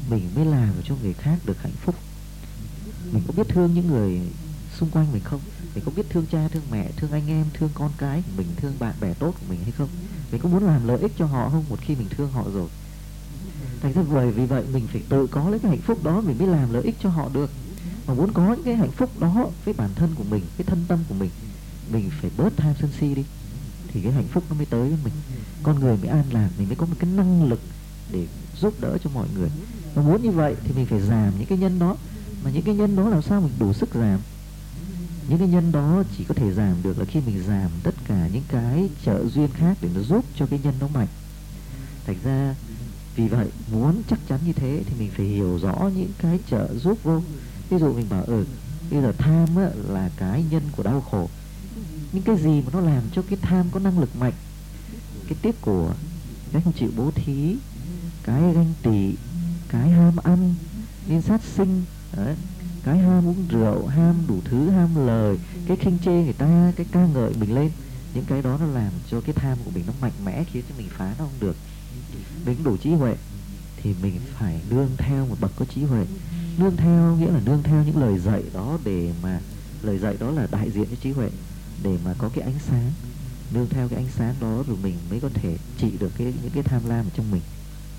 mình mới làm cho người khác được hạnh phúc. Mình có biết thương những người xung quanh mình không? Mình có biết thương cha, thương mẹ, thương anh em, thương con cái của mình, thương bạn bè tốt của mình hay không? Mình có muốn làm lợi ích cho họ không một khi mình thương họ rồi? Thành ra vì vậy mình phải tự có lấy cái hạnh phúc đó mình mới làm lợi ích cho họ được. Mà muốn có những cái hạnh phúc đó với bản thân của mình, cái thân tâm của mình phải bớt tham sân si đi, thì cái hạnh phúc nó mới tới với mình. Con người mới an lạc, mình mới có một cái năng lực để giúp đỡ cho mọi người. Mà muốn như vậy thì mình phải giảm những cái nhân đó. Mà những cái nhân đó làm sao mình đủ sức giảm? Những cái nhân đó chỉ có thể giảm được là khi mình giảm tất cả những cái trợ duyên khác để nó giúp cho cái nhân nó mạnh. Thành ra vì vậy muốn chắc chắn như thế thì mình phải hiểu rõ những cái trợ giúp vô. Ví dụ mình bảo bây giờ tham á, là cái nhân của đau khổ. Những cái gì mà nó làm cho cái tham có năng lực mạnh? Cái tiếc của, cái không chịu bố thí, cái ganh tị, cái ham ăn nên sát sinh đấy, cái ham uống rượu, ham đủ thứ, ham lời, cái khinh chê người ta, cái ca ngợi mình lên. Những cái đó nó làm cho cái tham của mình nó mạnh mẽ, khiến cho mình phá nó không được. Mình đủ trí huệ thì mình phải nương theo một bậc có trí huệ. Nương theo nghĩa là nương theo những lời dạy đó, để mà lời dạy đó là đại diện cho trí huệ, để mà có cái ánh sáng. Nương theo cái ánh sáng đó rồi mình mới có thể trị được những cái tham lam ở trong mình.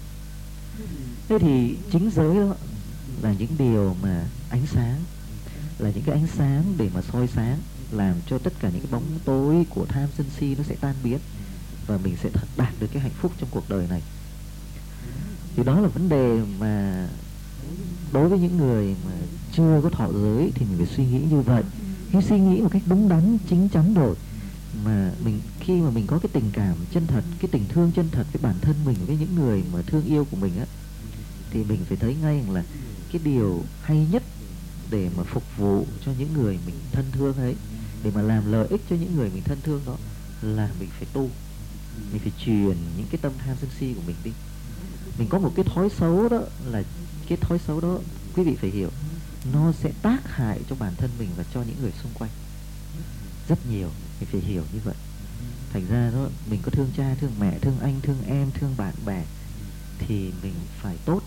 Thế thì chính giới đó là những điều mà ánh sáng, là những cái ánh sáng để mà soi sáng, làm cho tất cả những cái bóng tối của tham sân si nó sẽ tan biến, và mình sẽ đạt được cái hạnh phúc trong cuộc đời này. Thì đó là vấn đề mà đối với những người mà chưa có thọ giới thì mình phải suy nghĩ như vậy. Khi suy nghĩ một cách đúng đắn, chính chắn rồi, mà khi mà mình có cái tình cảm chân thật, cái tình thương chân thật với bản thân mình, với những người mà thương yêu của mình á, thì mình phải thấy ngay là cái điều hay nhất để mà phục vụ cho những người mình thân thương ấy, để mà làm lợi ích cho những người mình thân thương đó, là mình phải tu. Mình phải truyền những cái tâm tham sân si của mình đi. Mình có một cái thói xấu đó, là cái thói xấu đó quý vị phải hiểu, nó sẽ tác hại cho bản thân mình và cho những người xung quanh rất nhiều. Mình phải hiểu như vậy. Thành ra đó, mình có thương cha, thương mẹ, thương anh, thương em, thương bạn bè thì mình phải tốt.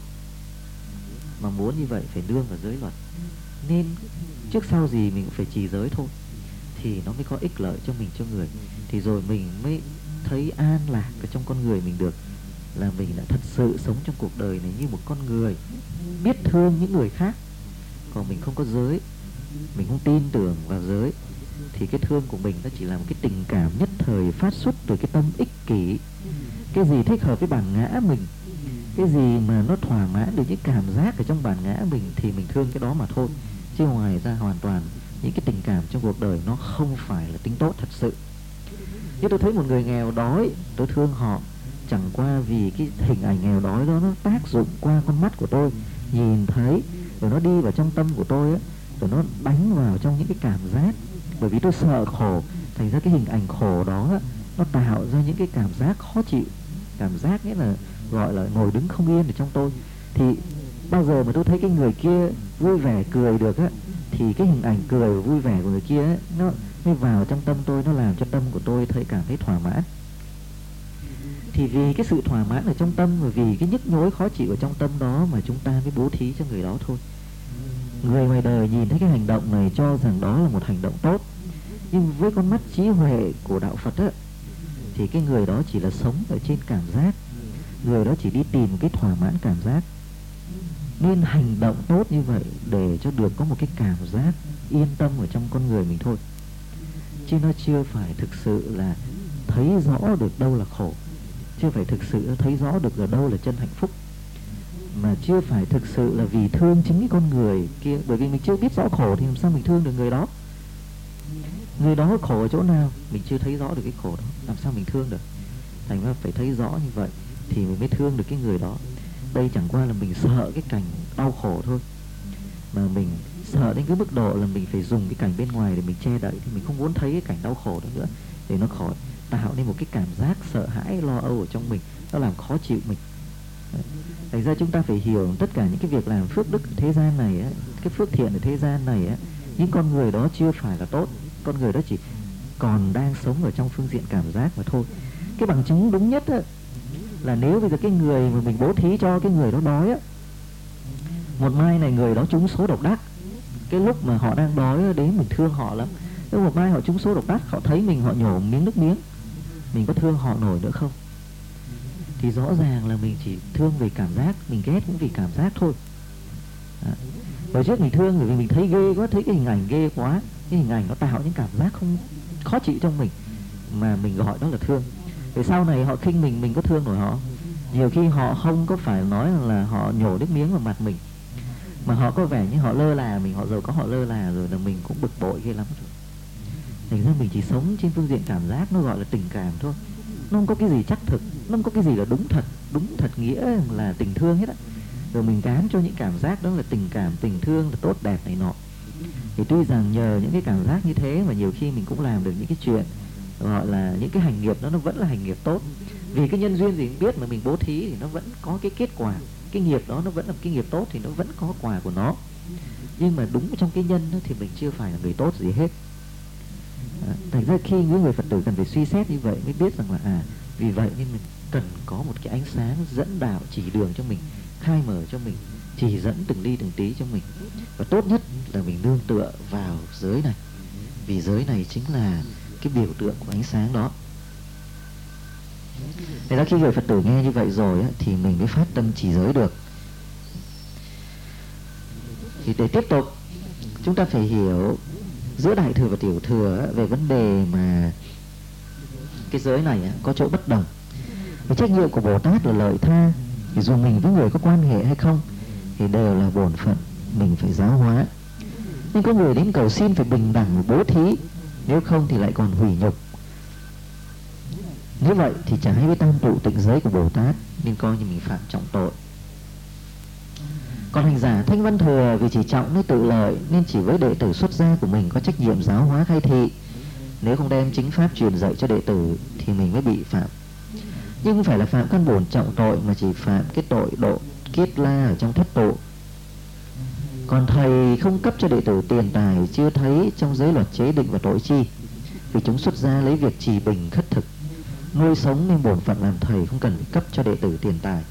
Mà muốn như vậy phải nương vào giới luật. Nên trước sau gì mình cũng phải trì giới thôi, thì nó mới có ích lợi cho mình, cho người. Thì rồi mình mới thấy an lạc ở trong con người mình được, là mình đã thật sự sống trong cuộc đời này như một con người biết thương những người khác. Còn mình không có giới, mình không tin tưởng vào giới, thì cái thương của mình nó chỉ là một cái tình cảm nhất thời phát xuất từ cái tâm ích kỷ. Cái gì thích hợp với bản ngã mình, cái gì mà nó thỏa mãn được những cảm giác ở trong bản ngã mình thì mình thương cái đó mà thôi. Chứ ngoài ra hoàn toàn những cái tình cảm trong cuộc đời nó không phải là tính tốt thật sự. Như tôi thấy một người nghèo đói, tôi thương họ chẳng qua vì cái hình ảnh nghèo đói đó nó tác dụng qua con mắt của tôi, nhìn thấy rồi nó đi vào trong tâm của tôi á, rồi nó đánh vào trong những cái cảm giác. Bởi vì tôi sợ khổ, thành ra cái hình ảnh khổ đó á, nó tạo ra những cái cảm giác khó chịu. Cảm giác nghĩa là gọi là ngồi đứng không yên ở trong tôi. Thì bao giờ mà tôi thấy cái người kia vui vẻ cười được á, thì cái hình ảnh cười và vui vẻ của người kia á, nó mới vào trong tâm tôi, nó làm cho tâm của tôi cảm thấy thỏa mãn. Thì vì cái sự thỏa mãn ở trong tâm, và vì cái nhức nhối khó chịu ở trong tâm đó mà chúng ta mới bố thí cho người đó thôi. Người ngoài đời nhìn thấy cái hành động này cho rằng đó là một hành động tốt, nhưng với con mắt trí huệ của đạo Phật á, thì cái người đó chỉ là sống ở trên cảm giác. Người đó chỉ đi tìm cái thỏa mãn cảm giác. Nên hành động tốt như vậy để cho được có một cái cảm giác yên tâm ở trong con người mình thôi, chứ nó chưa phải thực sự là thấy rõ được đâu là khổ, chưa phải thực sự thấy rõ được ở đâu là chân hạnh phúc, mà chưa phải thực sự là vì thương chính cái con người kia. Bởi vì mình chưa biết rõ khổ thì làm sao mình thương được người đó. Người đó khổ ở chỗ nào mình chưa thấy rõ được cái khổ đó, làm sao mình thương được. Thành ra phải thấy rõ như vậy thì mình mới thương được cái người đó. Đây chẳng qua là mình sợ cái cảnh đau khổ thôi, mà mình sợ đến cái mức độ là mình phải dùng cái cảnh bên ngoài để mình che đậy, thì mình không muốn thấy cái cảnh đau khổ đó nữa, để nó khỏi tạo nên một cái cảm giác sợ hãi lo âu ở trong mình, nó làm khó chịu mình. Thành ra chúng ta phải hiểu tất cả những cái việc làm phước đức ở thế gian này á, cái phước thiện ở thế gian này á, những con người đó chưa phải là tốt. Con người đó chỉ còn đang sống ở trong phương diện cảm giác mà thôi. Cái bằng chứng đúng nhất á, là nếu bây giờ cái người mà mình bố thí cho, cái người đó đói á, Một mai này người đó trúng số độc đắc, cái lúc mà họ đang đói đến mình thương họ lắm. Nếu một mai họ trúng số độc đắc, họ thấy mình, họ nhổ miếng nước miếng, mình có thương họ nổi nữa không? Thì rõ ràng là mình chỉ thương về cảm giác, mình ghét cũng vì cảm giác thôi. Hồi trước mình thương bởi vì mình thấy ghê quá, thấy cái hình ảnh ghê quá, cái hình ảnh nó tạo những cảm giác không khó chịu trong mình, mà mình gọi đó là thương. Thì sau này họ khinh mình có thương nổi họ? Nhiều khi họ không có phải nói là họ nhổ nước miếng vào mặt mình, mà họ có vẻ như họ lơ là mình, họ giàu có họ lơ là rồi là mình cũng bực bội ghê lắm rồi. Thành ra mình chỉ sống trên phương diện cảm giác, nó gọi là tình cảm thôi. Nó không có cái gì chắc thực, nó không có cái gì là đúng thật nghĩa là tình thương hết á. Rồi mình gán cho những cảm giác đó là tình cảm, tình thương là tốt đẹp này nọ. Thì tuy rằng nhờ những cái cảm giác như thế mà nhiều khi mình cũng làm được những cái chuyện gọi là những cái hành nghiệp đó, nó vẫn là hành nghiệp tốt. Vì cái nhân duyên gì cũng biết mà mình bố thí thì nó vẫn có cái kết quả. Cái nghiệp đó nó vẫn là cái nghiệp tốt thì nó vẫn có quả của nó. Nhưng mà đúng trong cái nhân đó thì mình chưa phải là người tốt gì hết. Thành ra khi những người Phật tử cần phải suy xét như vậy mới biết rằng là vì vậy nên mình cần có một cái ánh sáng dẫn đạo, chỉ đường cho mình, khai mở cho mình, chỉ dẫn từng ly từng tí cho mình. Và tốt nhất là mình nương tựa vào giới này, vì giới này chính là cái biểu tượng của ánh sáng đó. Thế đó, khi người Phật tử nghe như vậy rồi thì mình mới phát tâm trì giới được. Thì để tiếp tục chúng ta phải hiểu giữa đại thừa và tiểu thừa về vấn đề mà cái giới này có chỗ bất đồng. Cái trách nhiệm của Bồ Tát là lợi tha, thì dù mình với người có quan hệ hay không thì đều là bổn phận mình phải giáo hóa. Nhưng có người đến cầu xin phải bình đẳng bố thí, nếu không thì lại còn hủy nhục. Như vậy thì trái với tam tụ tịnh giới của Bồ Tát, nên coi như mình phạm trọng tội. Còn hành giả Thanh Văn Thừa vì chỉ trọng nơi tự lợi nên chỉ với đệ tử xuất gia của mình có trách nhiệm giáo hóa khai thị. Nếu không đem chính pháp truyền dạy cho đệ tử thì mình mới bị phạm. Nhưng không phải là phạm căn bổn trọng tội, mà chỉ phạm cái tội độ kiết la ở trong thất tụ. Còn thầy không cấp cho đệ tử tiền tài chưa thấy trong giới luật chế định và tội chi, vì chúng xuất gia lấy việc trì bình khất thực nuôi sống nên bổn phận làm thầy không cần phải cấp cho đệ tử tiền tài.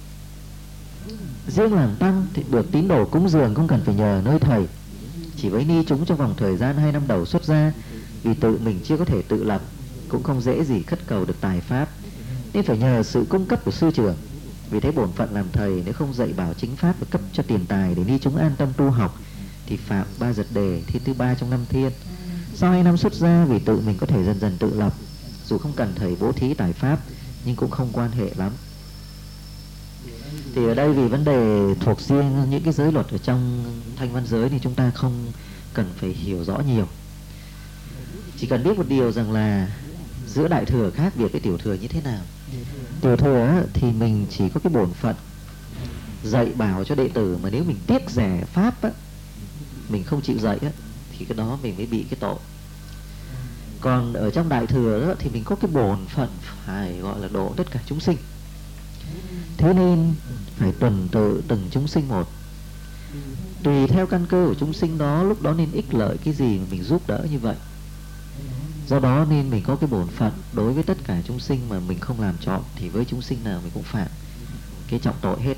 Riêng làm tăng thì được tín đồ cúng dường không cần phải nhờ nơi thầy, chỉ với ni chúng trong vòng thời gian 2 năm đầu xuất gia, vì tự mình chưa có thể tự lập, cũng không dễ gì khất cầu được tài pháp, nên phải nhờ sự cung cấp của sư trưởng. Vì thế bổn phận làm thầy nếu không dạy bảo chính pháp và cấp cho tiền tài để ni chúng an tâm tu học thì phạm 3 giật đề, thiên thứ 3 trong 5 thiên. Sau 2 năm xuất gia, vì tự mình có thể dần dần tự lập, dù không cần thầy bố thí tài pháp nhưng cũng không quan hệ lắm. Thì ở đây vì vấn đề thuộc riêng những cái giới luật ở trong thanh văn giới thì chúng ta không cần phải hiểu rõ nhiều. Chỉ cần biết một điều rằng là giữa đại thừa khác biệt với tiểu thừa như thế nào. Tiểu thừa thì mình chỉ có cái bổn phận dạy bảo cho đệ tử, mà nếu mình tiếc rẻ pháp mình không chịu dạy thì cái đó mình mới bị cái tội. Còn ở trong đại thừa thì mình có cái bổn phận phải gọi là độ tất cả chúng sinh. Thế nên phải tuần tự từng chúng sinh một, tùy theo căn cơ của chúng sinh đó, lúc đó nên ích lợi cái gì mà mình giúp đỡ như vậy. Do đó nên mình có cái bổn phận đối với tất cả chúng sinh, mà mình không làm trọn thì với chúng sinh nào mình cũng phạm cái trọng tội hết.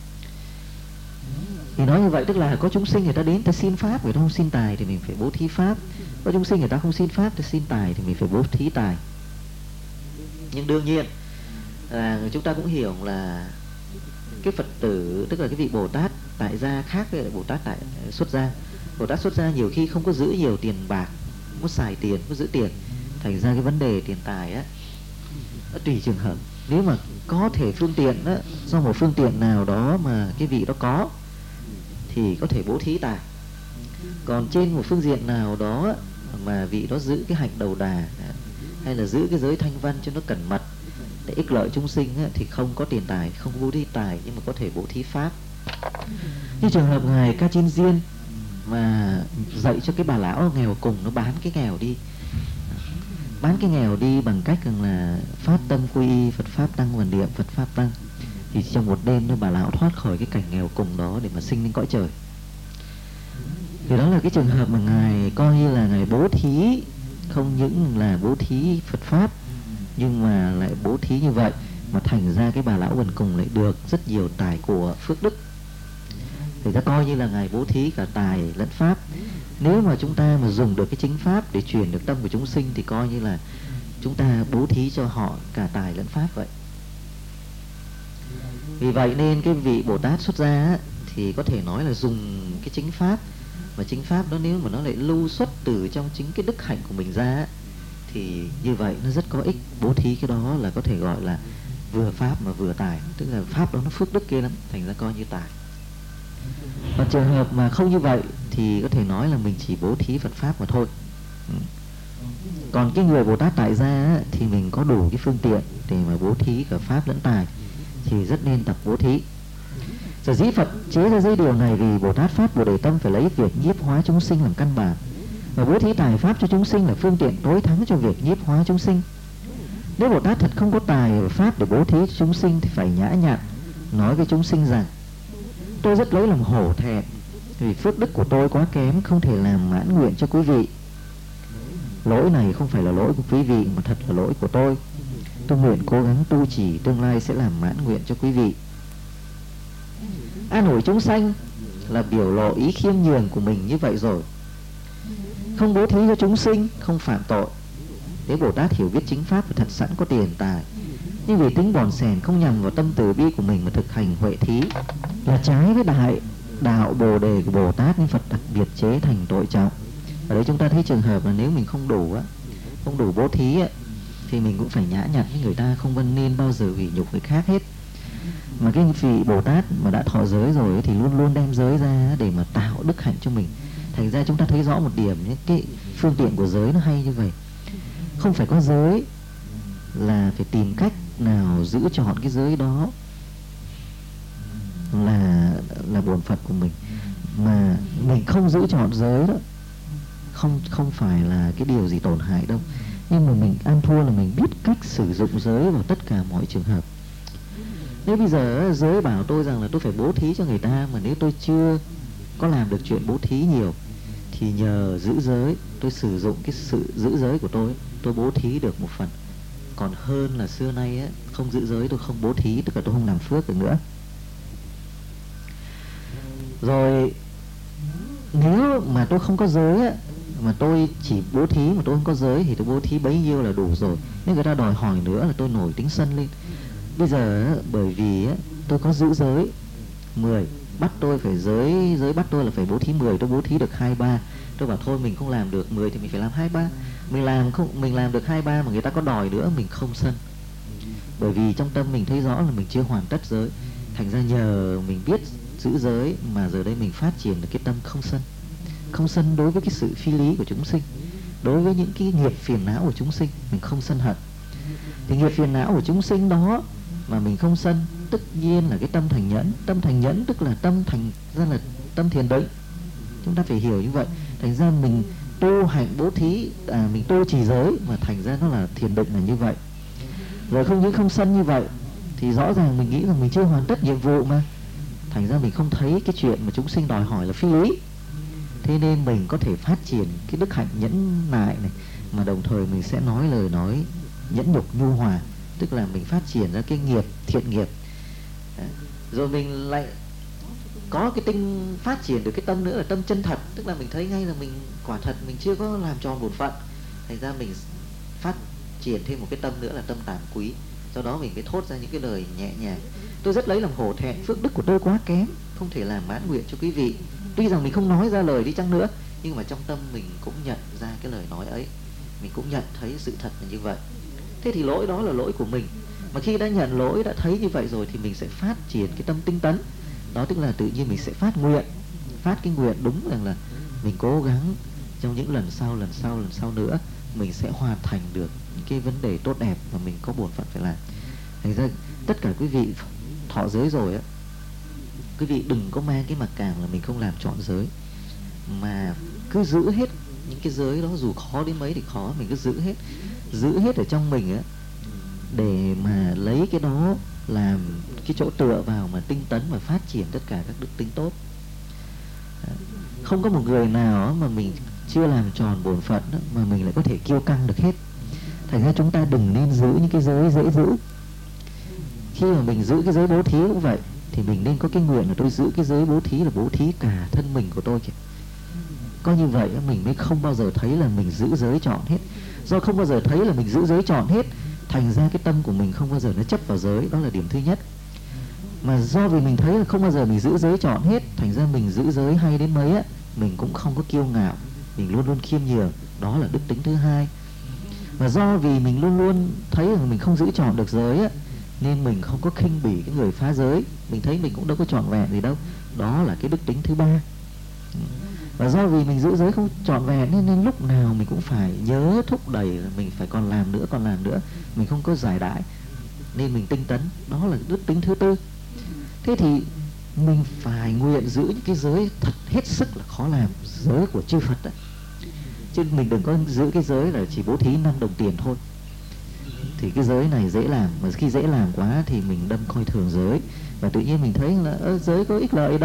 Thì nói như vậy tức là có chúng sinh người ta đến, ta xin pháp, người ta không xin tài thì mình phải bố thí pháp. Có chúng sinh người ta không xin pháp, ta xin tài thì mình phải bố thí tài. Nhưng đương nhiên là chúng ta cũng hiểu là cái Phật tử, tức là cái vị Bồ Tát tại gia khác với Bồ Tát tại xuất gia. Bồ Tát xuất gia nhiều khi không có giữ nhiều tiền bạc, không có xài tiền, không có giữ tiền. Thành ra cái vấn đề tiền tài nó tùy trường hợp. Nếu mà có thể phương tiện do một phương tiện nào đó mà cái vị đó có thì có thể bố thí tài. Còn trên một phương diện nào đó mà vị đó giữ cái hạnh đầu đà hay là giữ cái giới thanh văn cho nó cẩn mật để ích lợi chúng sinh thì không có tiền tài, không có bố thí tài, nhưng mà có thể bố thí pháp. Như trường hợp ngài Ca Chiên Diên mà dạy cho cái bà lão nghèo cùng, nó bán cái nghèo đi, bán cái nghèo đi bằng cách rằng là phát tâm quy y Phật pháp tăng hoàn niệm Phật pháp tăng, thì trong một đêm bà lão thoát khỏi cái cảnh nghèo cùng đó để mà sinh lên cõi trời. Thì đó là cái trường hợp mà ngài coi như là ngài bố thí, không những là bố thí Phật pháp nhưng mà lại bố thí như vậy mà thành ra cái bà lão quần cùng lại được rất nhiều tài của phước đức. Thì ta coi như là Ngài bố thí cả tài lẫn pháp. Nếu mà chúng ta mà dùng được cái chính pháp để truyền được tâm của chúng sinh thì coi như là chúng ta bố thí cho họ cả tài lẫn pháp vậy. Vì vậy nên cái vị Bồ Tát xuất gia á, thì có thể nói là dùng cái chính pháp. Và chính pháp đó nếu mà nó lại lưu xuất từ trong chính cái đức hạnh của mình ra á, thì như vậy nó rất có ích. Bố thí cái đó là có thể gọi là vừa pháp mà vừa tài. Tức là pháp đó nó phước đức kia lắm, thành ra coi như tài. Và trường hợp mà không như vậy thì có thể nói là mình chỉ bố thí Phật pháp mà thôi. Còn cái người Bồ Tát tại gia á, thì mình có đủ cái phương tiện để mà bố thí cả pháp lẫn tài, thì rất nên tập bố thí. Sở dĩ Phật chế ra giới điều này vì Bồ Tát Pháp Bồ Đề Tâm phải lấy việc nhiếp hóa chúng sinh làm căn bản, và bố thí tài pháp cho chúng sinh là phương tiện tối thắng cho việc nhiếp hóa chúng sinh. Nếu Bồ Tát thật không có tài và pháp để bố thí cho chúng sinh thì phải nhã nhặn nói với chúng sinh rằng: tôi rất lấy làm hổ thẹn vì phước đức của tôi quá kém, không thể làm mãn nguyện cho quý vị. Lỗi này không phải là lỗi của quý vị mà thật là lỗi của tôi. Tôi nguyện cố gắng tu trì, tương lai sẽ làm mãn nguyện cho quý vị. An ủi chúng sanh là biểu lộ ý khiêm nhường của mình như vậy rồi. Không bố thí cho chúng sinh không phạm tội. Nếu Bồ Tát hiểu biết chính pháp và thật sẵn có tiền tài, nhưng vì tính bòn xèn không nhằm vào tâm từ bi của mình mà thực hành huệ thí, là trái với đại đạo Bồ Đề của Bồ Tát, nên Phật đặc biệt chế thành tội trọng. Ở đây chúng ta thấy trường hợp là nếu mình không đủ bố thí thì mình cũng phải nhã nhặn với người ta, không nên bao giờ hủy nhục người khác hết. Mà cái vị Bồ Tát mà đã thọ giới rồi thì luôn luôn đem giới ra để mà tạo đức hạnh cho mình. Thành ra chúng ta thấy rõ một điểm, những cái phương tiện của giới nó hay như vậy. Không phải có giới là phải tìm cách nào giữ chọn cái giới đó là bổn phận của mình, mà mình không giữ chọn giới đó không phải là cái điều gì tổn hại đâu. Nhưng mà mình ăn thua là mình biết cách sử dụng giới vào tất cả mọi trường hợp. Nếu bây giờ giới bảo tôi rằng là tôi phải bố thí cho người ta, mà nếu tôi chưa có làm được chuyện bố thí nhiều thì nhờ giữ giới, tôi sử dụng cái sự giữ giới của tôi bố thí được một phần. Còn hơn là xưa nay không giữ giới, tôi không bố thí, tức là tôi không làm phước được nữa. Rồi nếu mà tôi không có giới mà tôi chỉ bố thí mà tôi không có giới thì tôi bố thí bấy nhiêu là đủ rồi. Nếu người ta đòi hỏi nữa là tôi nổi tính sân lên. Bây giờ bởi vì tôi có giữ giới 10, bắt tôi phải giới bắt tôi là phải bố thí 10, tôi bố thí được 2-3. Tôi bảo thôi mình không làm được 10 thì mình phải làm 2-3. Mình làm được 2-3 mà người ta có đòi nữa mình không sân. Bởi vì trong tâm mình thấy rõ là mình chưa hoàn tất giới. Thành ra nhờ mình biết giữ giới mà giờ đây mình phát triển được cái tâm không sân. Không sân đối với cái sự phi lý của chúng sinh, đối với những cái nghiệp phiền não của chúng sinh, mình không sân hận. Thì nghiệp phiền não của chúng sinh đó mà mình không sân, tất nhiên là cái tâm thành nhẫn. Tâm thành nhẫn tức là tâm thành ra là tâm thiền định. Chúng ta phải hiểu như vậy. Thành ra mình tu hành bố thí, mình tu trì giới mà thành ra nó là thiền định là như vậy. Rồi không những không sân như vậy thì rõ ràng mình nghĩ rằng mình chưa hoàn tất nhiệm vụ mà. Thành ra mình không thấy cái chuyện mà chúng sinh đòi hỏi là phi lý. Thế nên mình có thể phát triển cái đức hạnh nhẫn nại này, mà đồng thời mình sẽ nói lời nói nhẫn nhục nhu hòa, tức là mình phát triển ra cái nghiệp thiện nghiệp. Rồi mình lại có cái tinh phát triển được cái tâm nữa là tâm chân thật, tức là mình thấy ngay là mình quả thật mình chưa có làm tròn bổn phận. Thành ra mình phát triển thêm một cái tâm nữa là tâm tàm quý. Do đó mình mới thốt ra những cái lời nhẹ nhàng: tôi rất lấy làm hổ thẹn, phước đức của tôi quá kém, không thể làm mãn nguyện cho quý vị. Tuy rằng mình không nói ra lời đi chăng nữa, nhưng mà trong tâm mình cũng nhận ra cái lời nói ấy, mình cũng nhận thấy sự thật là như vậy. Thế thì lỗi đó là lỗi của mình. Mà khi đã nhận lỗi, đã thấy như vậy rồi thì mình sẽ phát triển cái tâm tinh tấn. Đó tức là tự nhiên mình sẽ phát nguyện. Phát cái nguyện đúng rằng là mình cố gắng trong những lần sau nữa mình sẽ hoàn thành được những cái vấn đề tốt đẹp mà mình có bổn phận phải làm. Thành ra tất cả quý vị thọ giới rồi quý vị đừng có mang cái mặc cảm là mình không làm trọn giới, mà cứ giữ hết những cái giới đó, dù khó đến mấy thì khó, mình cứ giữ hết ở trong mình để mà lấy cái đó làm cái chỗ tựa vào mà tinh tấn và phát triển tất cả các đức tính tốt. Không có một người nào mà mình chưa làm tròn bổn phận mà mình lại có thể kiêu căng được hết. Thành ra chúng ta đừng nên giữ những cái giới dễ giữ. Khi mà mình giữ cái giới bố thí cũng vậy, thì mình nên có cái nguyện là tôi giữ cái giới bố thí là bố thí cả thân mình của tôi kìa. Có như vậy mình mới không bao giờ thấy là mình giữ giới trọn hết. Do không bao giờ thấy là mình giữ giới trọn hết, thành ra cái tâm của mình không bao giờ nó chấp vào giới. Đó là điểm thứ nhất. Mà do vì mình thấy là không bao giờ mình giữ giới trọn hết, thành ra mình giữ giới hay đến mấy á, mình cũng không có kiêu ngạo, mình luôn luôn khiêm nhường. Đó là đức tính thứ hai. Và do vì mình luôn luôn thấy là mình không giữ trọn được giới á, nên mình không có khinh bỉ cái người phá giới. Mình thấy mình cũng đâu có trọn vẹn gì đâu. Đó là cái đức tính thứ ba. Và do vì mình giữ giới không trọn vẹn nên lúc nào mình cũng phải nhớ thúc đẩy là mình phải còn làm nữa. Mình không có giải đãi, nên mình tinh tấn. Đó là đức tính thứ tư. Thế thì mình phải nguyện giữ những cái giới thật hết sức là khó làm, giới của chư Phật đó. Chứ mình đừng có giữ cái giới là chỉ bố thí 5 đồng tiền thôi. Thì cái giới này dễ làm, mà khi dễ làm quá thì mình đâm coi thường giới. Và tự nhiên mình thấy là giới có ích lợi đâu.